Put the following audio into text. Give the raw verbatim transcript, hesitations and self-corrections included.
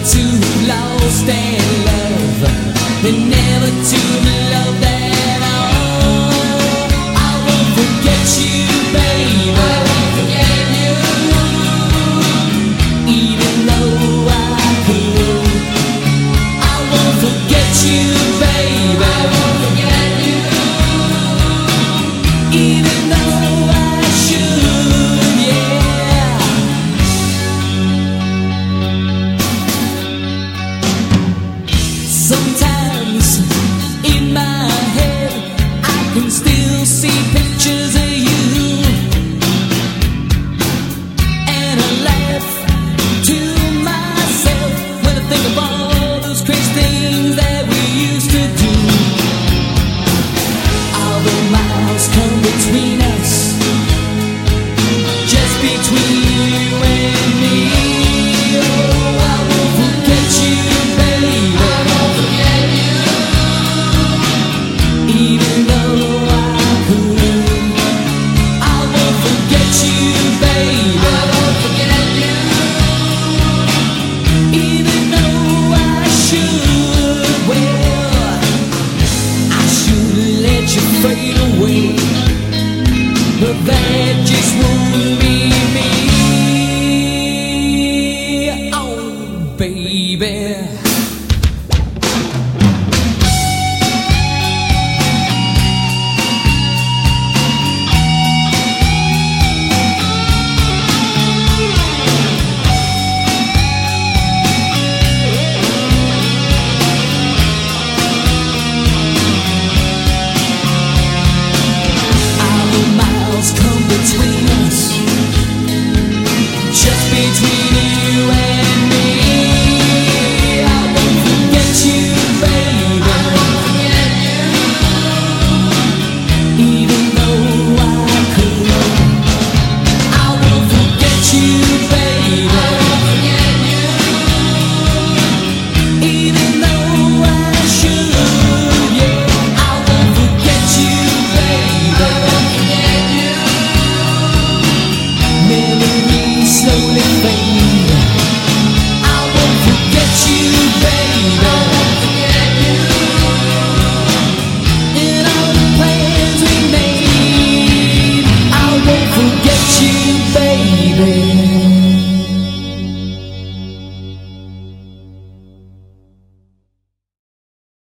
too lost in love, and never too loved at all. I won't forget you, baby. I won't forget you, even though I could. I won't forget you, baby. I won't forget you, even though I should, yeah. Sometimes in my head I can still see pictures of you, and I laugh to myself when I think of all those crazy things that we used to do. All the miles come between us, just between you and me. Oh, I won't forget you, baby. I won't forget you, even though I could. I won't forget you, baby. I won't forget you, even though I should. Well, I should let you fade away, but that just won't be me. Oh, baby. All the miles come between us, just between you and me. I won't forget you, baby. I won't forget you, even though I could. I won't forget you, baby. I won't forget you, even though I should, yeah. I won't forget you, baby. I won't forget you. Memories slowly fade. I won't forget you, baby. I won't forget you, and all the plans we made. I won't forget